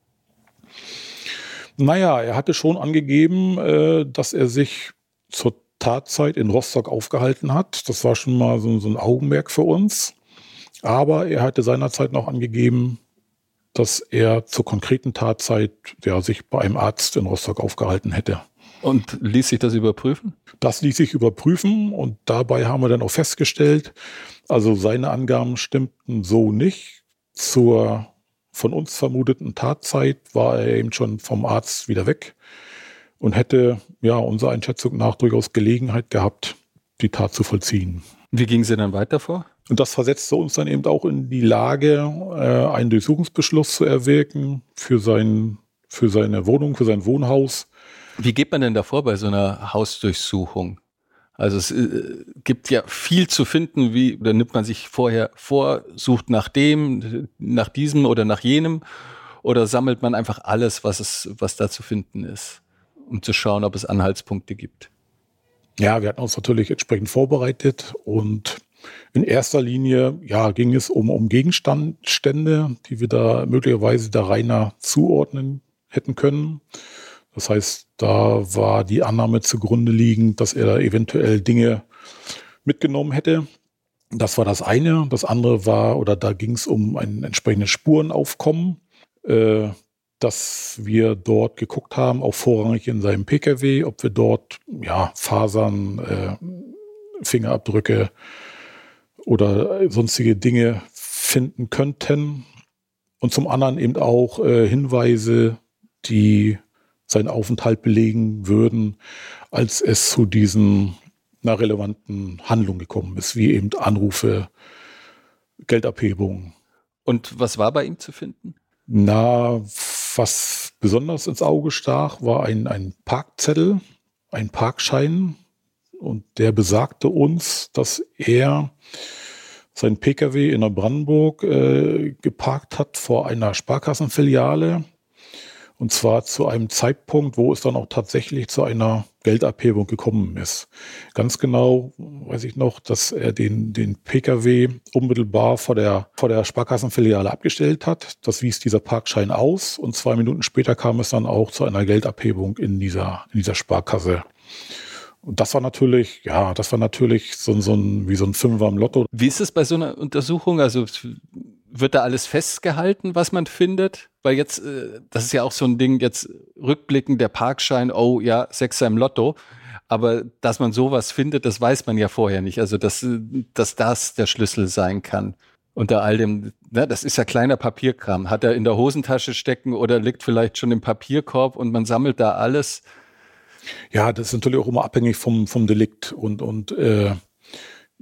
Naja, er hatte schon angegeben, dass er sich zur Tatzeit in Rostock aufgehalten hat. Das war schon mal so ein Augenmerk für uns. Aber er hatte seinerzeit noch angegeben, dass er zur konkreten Tatzeit sich bei einem Arzt in Rostock aufgehalten hätte. Und ließ sich das überprüfen? Das ließ sich überprüfen und dabei haben wir dann auch festgestellt, also seine Angaben stimmten so nicht. Zur von uns vermuteten Tatzeit war er eben schon vom Arzt wieder weg und hätte unserer Einschätzung nach durchaus Gelegenheit gehabt, die Tat zu vollziehen. Wie gingen Sie dann weiter vor? Und das versetzte uns dann eben auch in die Lage, einen Durchsuchungsbeschluss zu erwirken für seine Wohnung, für sein Wohnhaus. Wie geht man denn davor bei so einer Hausdurchsuchung? Also es gibt ja viel zu finden, oder nimmt man sich vorher vor, sucht nach diesem oder nach jenem oder sammelt man einfach alles, was da zu finden ist, um zu schauen, ob es Anhaltspunkte gibt? Ja, wir hatten uns natürlich entsprechend vorbereitet und in erster Linie ging es um Gegenstände, die wir da möglicherweise der Rainer zuordnen hätten können. Das heißt, da war die Annahme zugrunde liegend, dass er da eventuell Dinge mitgenommen hätte. Das war das eine. Das andere war, da ging es um ein entsprechendes Spurenaufkommen, dass wir dort geguckt haben, auch vorrangig in seinem Pkw, ob wir dort Fasern, Fingerabdrücke oder sonstige Dinge finden könnten. Und zum anderen eben auch Hinweise, die seinen Aufenthalt belegen würden, als es zu diesen relevanten Handlungen gekommen ist, wie eben Anrufe, Geldabhebung. Und was war bei ihm zu finden? Was besonders ins Auge stach, war ein Parkzettel, ein Parkschein. Und der besagte uns, dass er sein Pkw in Neubrandenburg geparkt hat vor einer Sparkassenfiliale. Und zwar zu einem Zeitpunkt, wo es dann auch tatsächlich zu einer Geldabhebung gekommen ist. Ganz genau weiß ich noch, dass er den Pkw unmittelbar vor der Sparkassenfiliale abgestellt hat. Das wies dieser Parkschein aus. Und 2 Minuten später kam es dann auch zu einer Geldabhebung in dieser Sparkasse. Und das war natürlich so ein Fünfer im Lotto. Wie ist es bei so einer Untersuchung? Also wird da alles festgehalten, was man findet? Weil jetzt, das ist ja auch so ein Ding, jetzt rückblickend der Parkschein, 6er im Lotto. Aber dass man sowas findet, das weiß man ja vorher nicht. Also dass das der Schlüssel sein kann. Unter all dem, das ist ja kleiner Papierkram. Hat er in der Hosentasche stecken oder liegt vielleicht schon im Papierkorb und man sammelt da alles? Ja, das ist natürlich auch immer abhängig vom Delikt und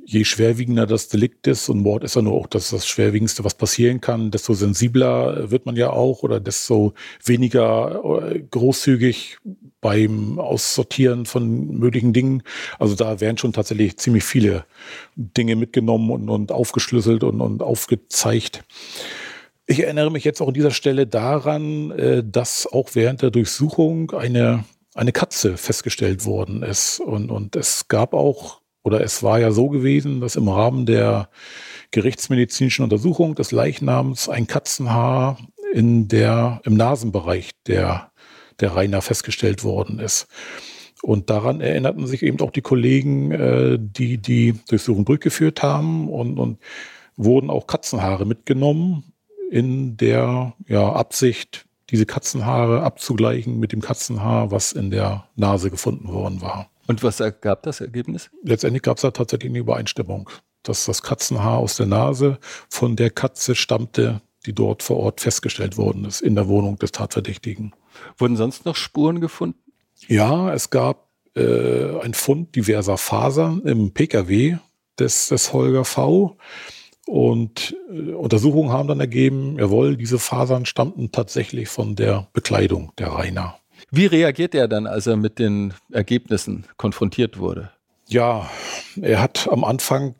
je schwerwiegender das Delikt ist, und Mord ist ja nur auch das Schwerwiegendste, was passieren kann, desto sensibler wird man ja auch oder desto weniger großzügig beim Aussortieren von möglichen Dingen. Also da werden schon tatsächlich ziemlich viele Dinge mitgenommen und aufgeschlüsselt und aufgezeigt. Ich erinnere mich jetzt auch an dieser Stelle daran, dass auch während der Durchsuchung eine Katze festgestellt worden ist. Und es gab auch, oder es war ja so gewesen, dass im Rahmen der gerichtsmedizinischen Untersuchung des Leichnams ein Katzenhaar im Nasenbereich der Rainer festgestellt worden ist. Und daran erinnerten sich eben auch die Kollegen, die die Durchsuchung durchgeführt haben, und wurden auch Katzenhaare mitgenommen in der Absicht, diese Katzenhaare abzugleichen mit dem Katzenhaar, was in der Nase gefunden worden war. Und was ergab das Ergebnis? Letztendlich gab es da tatsächlich eine Übereinstimmung, dass das Katzenhaar aus der Nase von der Katze stammte, die dort vor Ort festgestellt worden ist, in der Wohnung des Tatverdächtigen. Wurden sonst noch Spuren gefunden? Ja, es gab einen Fund diverser Fasern im PKW des Holger V. Und Untersuchungen haben dann ergeben, jawohl, diese Fasern stammten tatsächlich von der Bekleidung der Rainer. Wie reagiert er dann, als er mit den Ergebnissen konfrontiert wurde? Ja, er hat am Anfang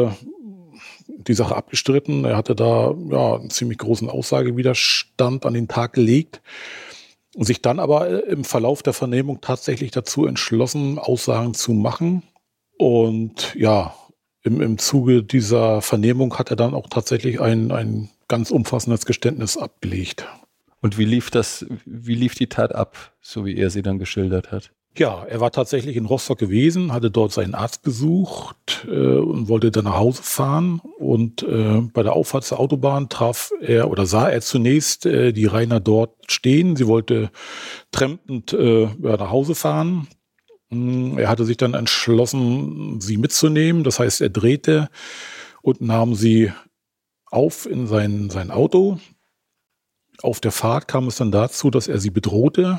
die Sache abgestritten. Er hatte da einen ziemlich großen Aussagewiderstand an den Tag gelegt und sich dann aber im Verlauf der Vernehmung tatsächlich dazu entschlossen, Aussagen zu machen. Und ja, im Zuge dieser Vernehmung hat er dann auch tatsächlich ein ganz umfassendes Geständnis abgelegt. Und wie lief die Tat ab, so wie er sie dann geschildert hat? Ja, er war tatsächlich in Rostock gewesen, hatte dort seinen Arzt besucht und wollte dann nach Hause fahren. Und bei der Auffahrt zur Autobahn sah er zunächst die Rainer dort stehen. Sie wollte trempend nach Hause fahren. Er hatte sich dann entschlossen, sie mitzunehmen. Das heißt, er drehte und nahm sie auf in sein Auto. Auf der Fahrt kam es dann dazu, dass er sie bedrohte.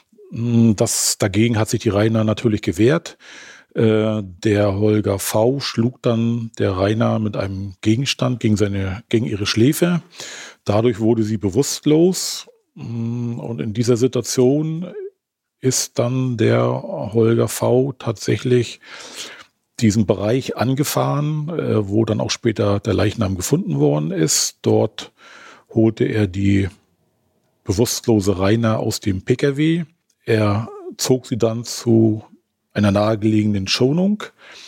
Dagegen hat sich die Rainer natürlich gewehrt. Der Holger V. schlug dann der Rainer mit einem Gegenstand gegen ihre Schläfe. Dadurch wurde sie bewusstlos. Und in dieser Situation ist dann der Holger V. tatsächlich diesen Bereich angefahren, wo dann auch später der Leichnam gefunden worden ist. Dort holte er die bewusstlose Rainer aus dem PKW. Er zog sie dann zu einer nahegelegenen Schonung.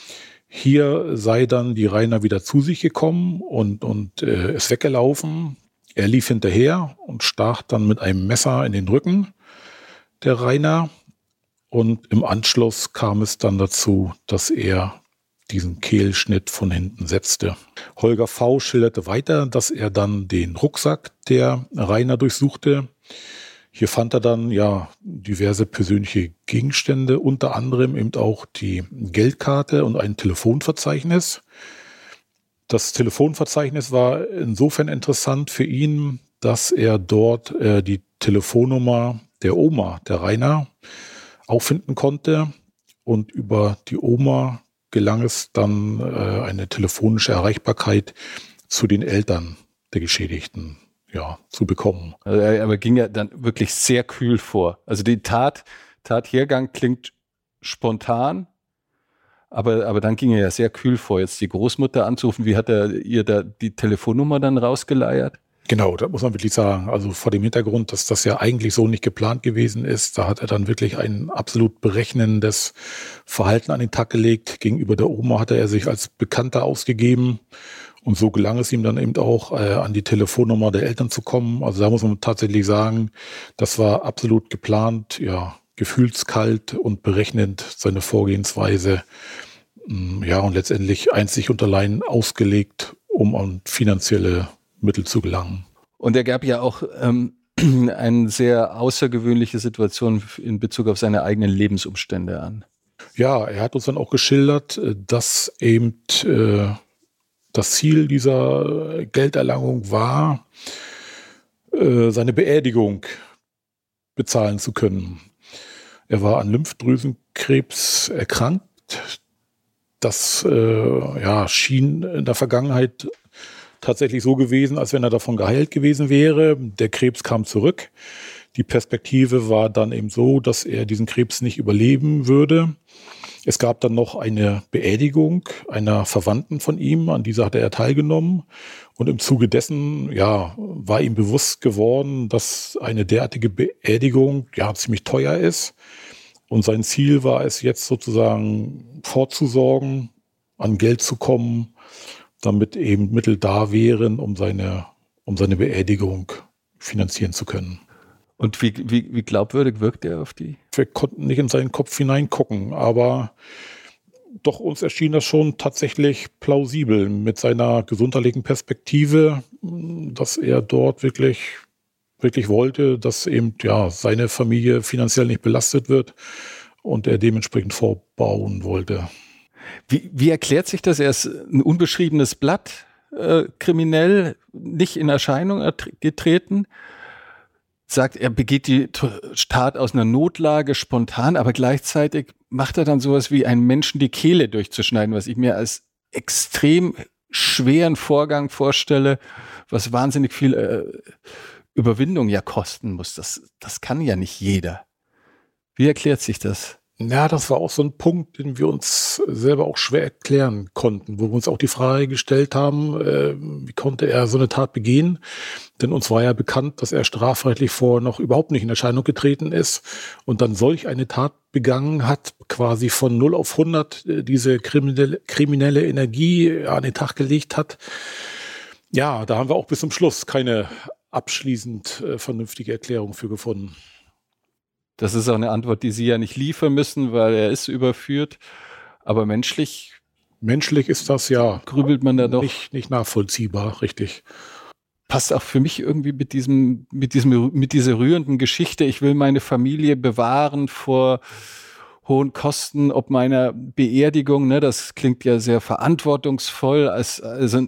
Hier sei dann die Rainer wieder zu sich gekommen und ist weggelaufen. Er lief hinterher und stach dann mit einem Messer in den Rücken der Rainer. Und im Anschluss kam es dann dazu, dass er diesen Kehlschnitt von hinten setzte. Holger V. schilderte weiter, dass er dann den Rucksack der Rainer durchsuchte. Hier fand er dann diverse persönliche Gegenstände, unter anderem eben auch die Geldkarte und ein Telefonverzeichnis. Das Telefonverzeichnis war insofern interessant für ihn, dass er dort die Telefonnummer der Oma der Rainer auffinden konnte, und über die Oma gelang es dann eine telefonische Erreichbarkeit zu den Eltern der Geschädigten zu bekommen. Aber ging ja dann wirklich sehr kühl vor. Also die Tathergang klingt spontan, aber dann ging er ja sehr kühl vor. Jetzt die Großmutter anzurufen, wie hat er ihr da die Telefonnummer dann rausgeleiert? Genau, das muss man wirklich sagen. Also vor dem Hintergrund, dass das ja eigentlich so nicht geplant gewesen ist, da hat er dann wirklich ein absolut berechnendes Verhalten an den Tag gelegt. Gegenüber der Oma hatte er sich als Bekannter ausgegeben. Und so gelang es ihm dann eben auch, an die Telefonnummer der Eltern zu kommen. Also da muss man tatsächlich sagen, das war absolut geplant, gefühlskalt und berechnend seine Vorgehensweise. Und letztendlich einzig und allein ausgelegt, um an finanzielle Mittel zu gelangen. Und er gab ja auch eine sehr außergewöhnliche Situation in Bezug auf seine eigenen Lebensumstände an. Ja, er hat uns dann auch geschildert, dass eben das Ziel dieser Gelderlangung war, seine Beerdigung bezahlen zu können. Er war an Lymphdrüsenkrebs erkrankt. Das schien in der Vergangenheit tatsächlich so gewesen, als wenn er davon geheilt gewesen wäre. Der Krebs kam zurück. Die Perspektive war dann eben so, dass er diesen Krebs nicht überleben würde. Es gab dann noch eine Beerdigung einer Verwandten von ihm, an dieser hatte er teilgenommen. Und im Zuge dessen, war ihm bewusst geworden, dass eine derartige Beerdigung ziemlich teuer ist. Und sein Ziel war es jetzt sozusagen vorzusorgen, an Geld zu kommen, damit eben Mittel da wären, um seine Beerdigung finanzieren zu können. Und wie glaubwürdig wirkt er auf die? Wir konnten nicht in seinen Kopf hineingucken, aber doch uns erschien das schon tatsächlich plausibel mit seiner gesundheitlichen Perspektive, dass er dort wirklich wollte, dass eben seine Familie finanziell nicht belastet wird und er dementsprechend vorbauen wollte. Wie erklärt sich das? Er ist ein unbeschriebenes Blatt, kriminell, nicht in Erscheinung getreten, sagt, er begeht die Tat aus einer Notlage spontan, aber gleichzeitig macht er dann sowas wie einen Menschen die Kehle durchzuschneiden, was ich mir als extrem schweren Vorgang vorstelle, was wahnsinnig viel Überwindung ja kosten muss. Das kann ja nicht jeder. Wie erklärt sich das? Ja, das war auch so ein Punkt, den wir uns selber auch schwer erklären konnten, wo wir uns auch die Frage gestellt haben, wie konnte er so eine Tat begehen? Denn uns war ja bekannt, dass er strafrechtlich vorher noch überhaupt nicht in Erscheinung getreten ist und dann solch eine Tat begangen hat, quasi von 0 auf 100 diese kriminelle Energie an den Tag gelegt hat. Ja, da haben wir auch bis zum Schluss keine abschließend vernünftige Erklärung für gefunden. Das ist auch eine Antwort, die Sie ja nicht liefern müssen, weil er ist überführt. Aber menschlich ist das grübelt man da doch nicht nachvollziehbar, richtig. Passt auch für mich irgendwie mit dieser rührenden Geschichte. Ich will meine Familie bewahren vor hohen Kosten, ob meiner Beerdigung, ne, das klingt ja sehr verantwortungsvoll, also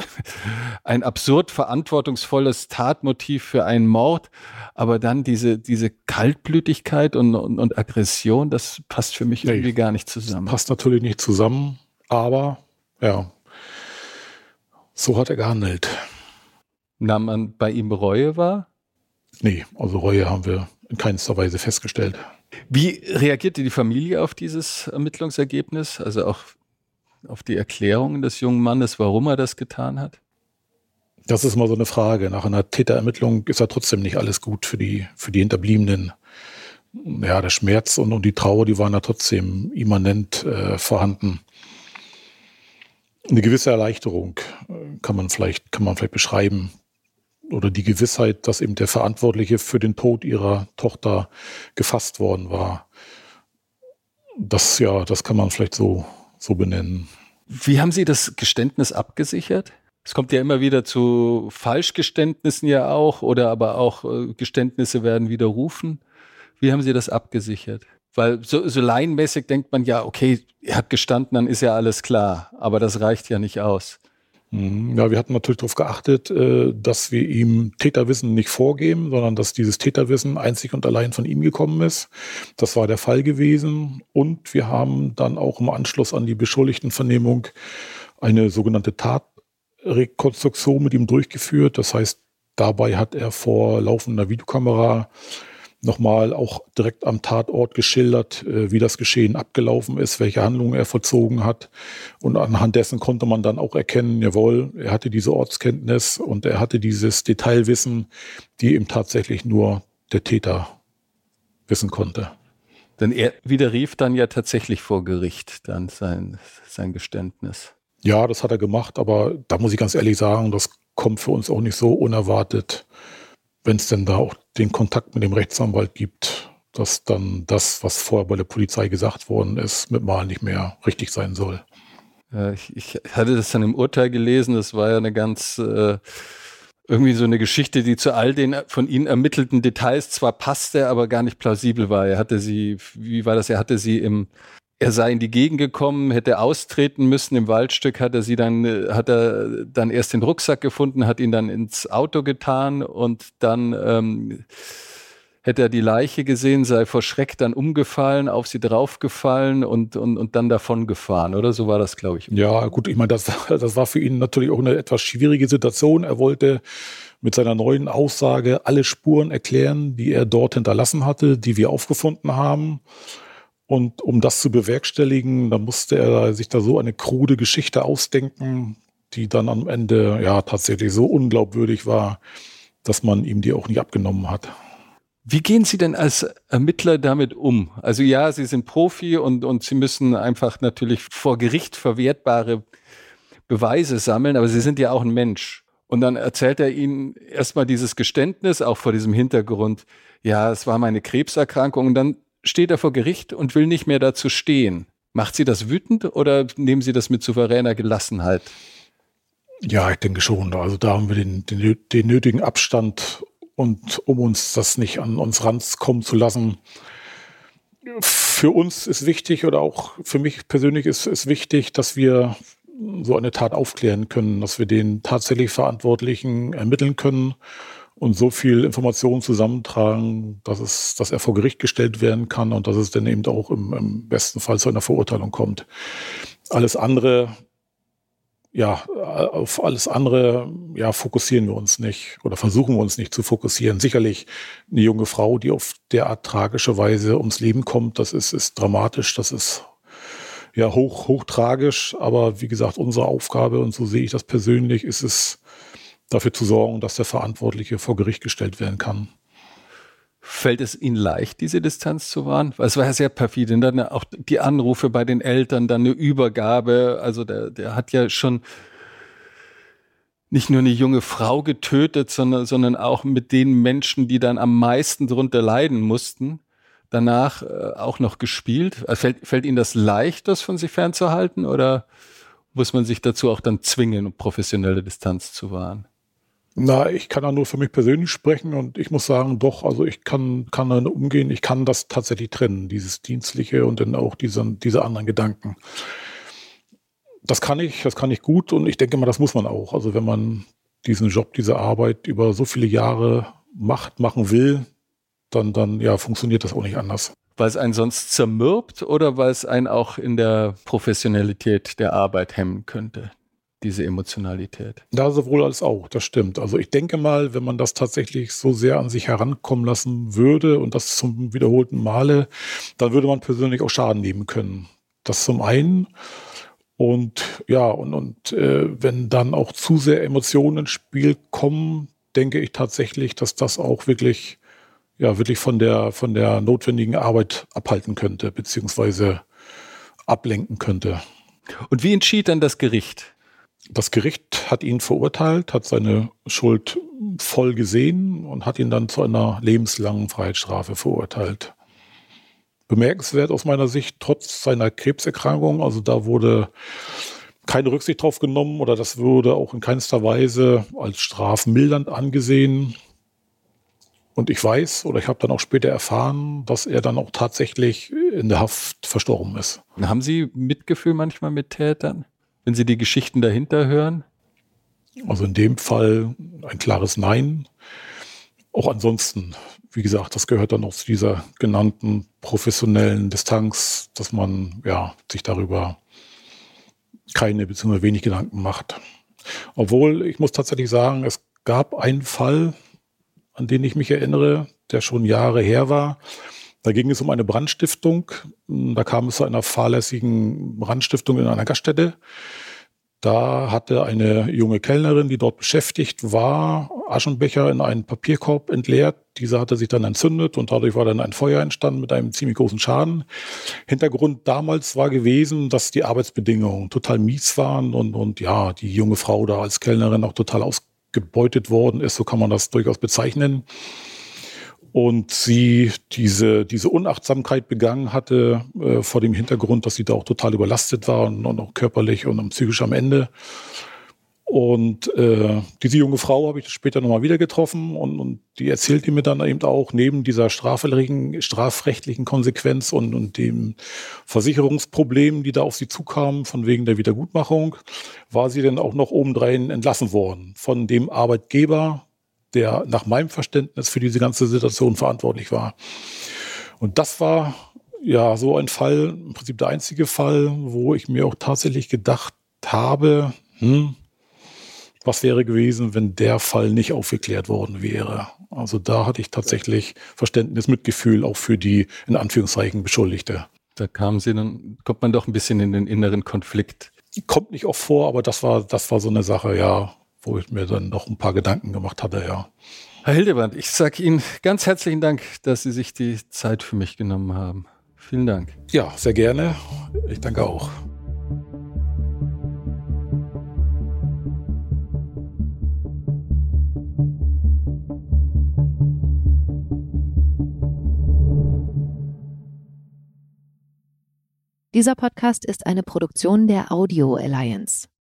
ein absurd verantwortungsvolles Tatmotiv für einen Mord, aber dann diese Kaltblütigkeit und Aggression, das passt für mich irgendwie gar nicht zusammen. Passt natürlich nicht zusammen, aber so hat er gehandelt. Nahm man bei ihm Reue wahr? Nee, also Reue haben wir in keinster Weise festgestellt. Wie reagierte die Familie auf dieses Ermittlungsergebnis, also auch auf die Erklärungen des jungen Mannes, warum er das getan hat? Das ist mal so eine Frage. Nach einer Täterermittlung ist ja trotzdem nicht alles gut für die Hinterbliebenen. Ja, der Schmerz und die Trauer, die waren ja trotzdem immanent vorhanden. Eine gewisse Erleichterung kann man vielleicht beschreiben. Oder die Gewissheit, dass eben der Verantwortliche für den Tod ihrer Tochter gefasst worden war. Das kann man vielleicht so benennen. Wie haben Sie das Geständnis abgesichert? Es kommt ja immer wieder zu Falschgeständnissen ja auch, oder aber auch Geständnisse werden widerrufen. Wie haben Sie das abgesichert? Weil so laienmäßig denkt man ja, okay, er hat gestanden, dann ist ja alles klar. Aber das reicht ja nicht aus. Ja, wir hatten natürlich darauf geachtet, dass wir ihm Täterwissen nicht vorgeben, sondern dass dieses Täterwissen einzig und allein von ihm gekommen ist. Das war der Fall gewesen. Und wir haben dann auch im Anschluss an die Beschuldigtenvernehmung eine sogenannte Tatrekonstruktion mit ihm durchgeführt. Das heißt, dabei hat er vor laufender Videokamera nochmal auch direkt am Tatort geschildert, wie das Geschehen abgelaufen ist, welche Handlungen er vollzogen hat. Und anhand dessen konnte man dann auch erkennen, jawohl, er hatte diese Ortskenntnis und er hatte dieses Detailwissen, die eben tatsächlich nur der Täter wissen konnte. Denn er widerrief dann ja tatsächlich vor Gericht dann sein Geständnis. Ja, das hat er gemacht, aber da muss ich ganz ehrlich sagen, das kommt für uns auch nicht so unerwartet, wenn es denn da auch den Kontakt mit dem Rechtsanwalt gibt, dass dann das, was vorher bei der Polizei gesagt worden ist, mit Mal nicht mehr richtig sein soll. Ja, ich hatte das dann im Urteil gelesen, das war ja eine ganz, irgendwie so eine Geschichte, die zu all den von Ihnen ermittelten Details zwar passte, aber gar nicht plausibel war. Er sei in die Gegend gekommen, hätte austreten müssen im Waldstück, hat er dann erst den Rucksack gefunden, hat ihn dann ins Auto getan und dann hätte er die Leiche gesehen, sei vor Schreck dann umgefallen, auf sie draufgefallen und dann davon gefahren, oder? So war das, glaube ich. Ja, gut, ich meine, das war für ihn natürlich auch eine etwas schwierige Situation. Er wollte mit seiner neuen Aussage alle Spuren erklären, die er dort hinterlassen hatte, die wir aufgefunden haben. Und um das zu bewerkstelligen, da musste er sich da so eine krude Geschichte ausdenken, die dann am Ende ja tatsächlich so unglaubwürdig war, dass man ihm die auch nicht abgenommen hat. Wie gehen Sie denn als Ermittler damit um? Also ja, Sie sind Profi und Sie müssen einfach natürlich vor Gericht verwertbare Beweise sammeln, aber Sie sind ja auch ein Mensch. Und dann erzählt er Ihnen erstmal dieses Geständnis, auch vor diesem Hintergrund, ja, es war meine Krebserkrankung, und dann steht er vor Gericht und will nicht mehr dazu stehen. Macht Sie das wütend oder nehmen Sie das mit souveräner Gelassenheit? Ja, ich denke schon. Also da haben wir den nötigen Abstand, und um uns das nicht an uns rankommen zu lassen. Für uns ist wichtig, oder auch für mich persönlich ist wichtig, dass wir so eine Tat aufklären können, dass wir den tatsächlich Verantwortlichen ermitteln können und so viel Informationen zusammentragen, dass er vor Gericht gestellt werden kann und dass es dann eben auch im besten Fall zu einer Verurteilung kommt. Alles andere, auf alles andere, fokussieren wir uns nicht oder versuchen wir uns nicht zu fokussieren. Sicherlich eine junge Frau, die auf derart tragische Weise ums Leben kommt, das ist dramatisch, das ist hoch tragisch. Aber wie gesagt, unsere Aufgabe, und so sehe ich das persönlich, ist es, dafür zu sorgen, dass der Verantwortliche vor Gericht gestellt werden kann. Fällt es Ihnen leicht, diese Distanz zu wahren? Weil es war ja sehr perfide. Dann auch die Anrufe bei den Eltern, dann eine Übergabe. Also der hat ja schon nicht nur eine junge Frau getötet, sondern auch mit den Menschen, die dann am meisten drunter leiden mussten, danach auch noch gespielt. Fällt Ihnen das leicht, das von sich fernzuhalten? Oder muss man sich dazu auch dann zwingen, um professionelle Distanz zu wahren? Na, ich kann da nur für mich persönlich sprechen, und ich muss sagen, doch, also ich kann damit umgehen, ich kann das tatsächlich trennen, dieses Dienstliche und dann auch diese anderen Gedanken. Das kann ich gut, und ich denke mal, das muss man auch. Also wenn man diesen Job, diese Arbeit über so viele Jahre machen will, dann funktioniert das auch nicht anders. Weil es einen sonst zermürbt oder weil es einen auch in der Professionalität der Arbeit hemmen könnte? Diese Emotionalität. Ja, sowohl als auch, das stimmt. Also ich denke mal, wenn man das tatsächlich so sehr an sich herankommen lassen würde und das zum wiederholten Male, dann würde man persönlich auch Schaden nehmen können. Das zum einen. Und wenn dann auch zu sehr Emotionen ins Spiel kommen, denke ich tatsächlich, dass das auch wirklich von der notwendigen Arbeit abhalten könnte, beziehungsweise ablenken könnte. Und wie entschied dann das Gericht? Das Gericht hat ihn verurteilt, hat seine Schuld voll gesehen und hat ihn dann zu einer lebenslangen Freiheitsstrafe verurteilt. Bemerkenswert aus meiner Sicht, trotz seiner Krebserkrankung, also da wurde keine Rücksicht drauf genommen, oder das wurde auch in keinster Weise als strafmildernd angesehen. Und ich weiß, oder ich habe dann auch später erfahren, dass er dann auch tatsächlich in der Haft verstorben ist. Haben Sie Mitgefühl manchmal mit Tätern, wenn Sie die Geschichten dahinter hören? Also in dem Fall ein klares Nein. Auch ansonsten, wie gesagt, das gehört dann auch zu dieser genannten professionellen Distanz, dass man sich darüber keine bzw. wenig Gedanken macht. Obwohl, ich muss tatsächlich sagen, es gab einen Fall, an den ich mich erinnere, der schon Jahre her war. Da ging es um eine Brandstiftung. Da kam es zu einer fahrlässigen Brandstiftung in einer Gaststätte. Da hatte eine junge Kellnerin, die dort beschäftigt war, Aschenbecher in einen Papierkorb entleert. Dieser hatte sich dann entzündet und dadurch war dann ein Feuer entstanden mit einem ziemlich großen Schaden. Hintergrund damals war gewesen, dass die Arbeitsbedingungen total mies waren und die junge Frau da als Kellnerin auch total ausgebeutet worden ist, so kann man das durchaus bezeichnen. Und sie diese Unachtsamkeit begangen hatte vor dem Hintergrund, dass sie da auch total überlastet war und auch körperlich und psychisch am Ende. Und diese junge Frau habe ich später nochmal wieder getroffen und die erzählte mir dann eben auch, neben dieser strafrechtlichen Konsequenz und dem Versicherungsproblem, die da auf sie zukamen, von wegen der Wiedergutmachung, war sie dann auch noch obendrein entlassen worden von dem Arbeitgeber, der nach meinem Verständnis für diese ganze Situation verantwortlich war. Und das war ja so ein Fall, im Prinzip der einzige Fall, wo ich mir auch tatsächlich gedacht habe, was wäre gewesen, wenn der Fall nicht aufgeklärt worden wäre. Also da hatte ich tatsächlich Verständnis, Mitgefühl auch für die, in Anführungszeichen, Beschuldigte. Da kommt man doch ein bisschen in den inneren Konflikt. Kommt nicht oft vor, aber das war so eine Sache, ja, wo ich mir dann noch ein paar Gedanken gemacht hatte, ja. Herr Hildebrand, ich sage Ihnen ganz herzlichen Dank, dass Sie sich die Zeit für mich genommen haben. Vielen Dank. Ja, sehr gerne. Ich danke auch. Dieser Podcast ist eine Produktion der Audio Alliance.